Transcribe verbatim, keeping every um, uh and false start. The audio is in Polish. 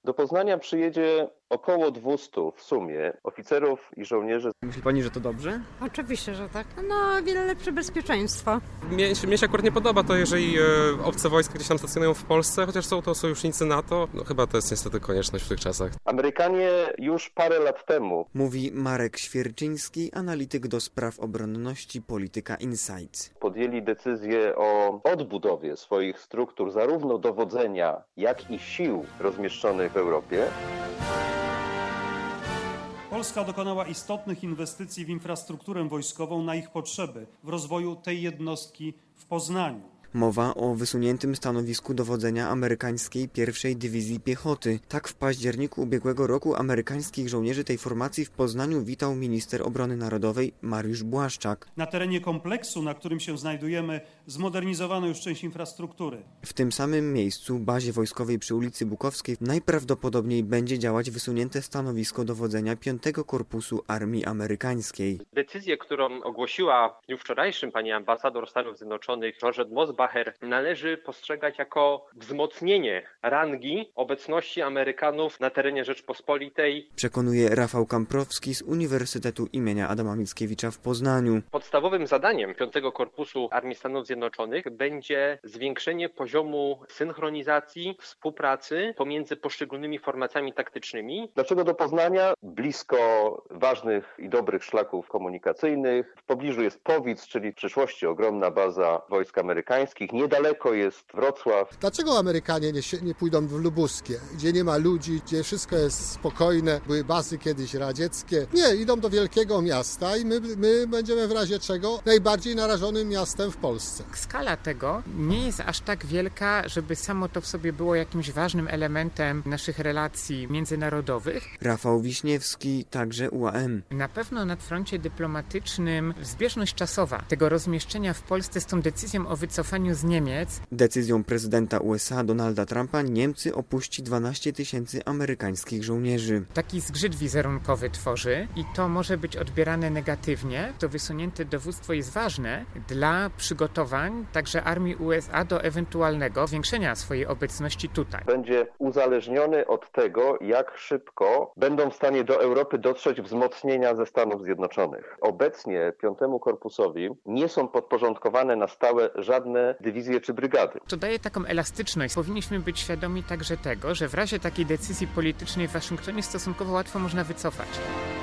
Do Poznania przyjedzie około dwustu w sumie oficerów i żołnierzy. Myśli pani, że to dobrze? Oczywiście, że tak. No, o wiele lepsze bezpieczeństwo. Mnie, mnie się akurat nie podoba to, jeżeli e, obce wojska gdzieś tam stacjonują w Polsce, chociaż są to sojusznicy NATO. No chyba to jest niestety konieczność w tych czasach. Amerykanie już parę lat temu, mówi Marek Świerczyński, analityk do spraw obronności Polityka Insights. Podjęli decyzję o odbudowie swoich struktur, zarówno dowodzenia, jak i sił rozmieszczonych w Europie. Polska dokonała istotnych inwestycji w infrastrukturę wojskową na ich potrzeby w rozwoju tej jednostki w Poznaniu. Mowa o wysuniętym stanowisku dowodzenia amerykańskiej pierwszej Dywizji Piechoty. Tak w październiku ubiegłego roku amerykańskich żołnierzy tej formacji w Poznaniu witał minister obrony narodowej Mariusz Błaszczak. Na terenie kompleksu, na którym się znajdujemy, zmodernizowano już część infrastruktury. W tym samym miejscu, bazie wojskowej przy ulicy Bukowskiej, najprawdopodobniej będzie działać wysunięte stanowisko dowodzenia piątego Korpusu Armii Amerykańskiej. Decyzję, którą ogłosiła w dniu wczorajszym pani ambasador Stanów Zjednoczonych Georgette Mosbacher, należy postrzegać jako wzmocnienie rangi obecności Amerykanów na terenie Rzeczpospolitej. Przekonuje Rafał Kamprowski z Uniwersytetu imienia Adama Mickiewicza w Poznaniu. Podstawowym zadaniem piątego Korpusu Armii Stanów Zjednoczonych będzie zwiększenie poziomu synchronizacji, współpracy pomiędzy poszczególnymi formacjami taktycznymi. Dlaczego do Poznania? Blisko ważnych i dobrych szlaków komunikacyjnych. W pobliżu jest Powic, czyli w przyszłości ogromna baza wojsk amerykańskich. Niedaleko jest Wrocław. Dlaczego Amerykanie nie, nie pójdą w Lubuskie, gdzie nie ma ludzi, gdzie wszystko jest spokojne, były bazy kiedyś radzieckie? Nie, idą do wielkiego miasta i my, my będziemy w razie czego najbardziej narażonym miastem w Polsce. Skala tego nie jest aż tak wielka, żeby samo to w sobie było jakimś ważnym elementem naszych relacji międzynarodowych. Rafał Wiśniewski, także U A M. Na pewno na froncie dyplomatycznym zbieżność czasowa tego rozmieszczenia w Polsce z tą decyzją o wycofaniu z Niemiec. Decyzją prezydenta U S A Donalda Trumpa Niemcy opuści dwanaście tysięcy amerykańskich żołnierzy. Taki zgrzyt wizerunkowy tworzy i to może być odbierane negatywnie. To wysunięte dowództwo jest ważne dla przygotowań także armii U S A do ewentualnego zwiększenia swojej obecności tutaj. Będzie uzależniony od tego, jak szybko będą w stanie do Europy dotrzeć wzmocnienia ze Stanów Zjednoczonych. Obecnie piątemu Korpusowi nie są podporządkowane na stałe żadne dywizje czy brygady. To daje taką elastyczność. Powinniśmy być świadomi także tego, że w razie takiej decyzji politycznej w Waszyngtonie stosunkowo łatwo można wycofać.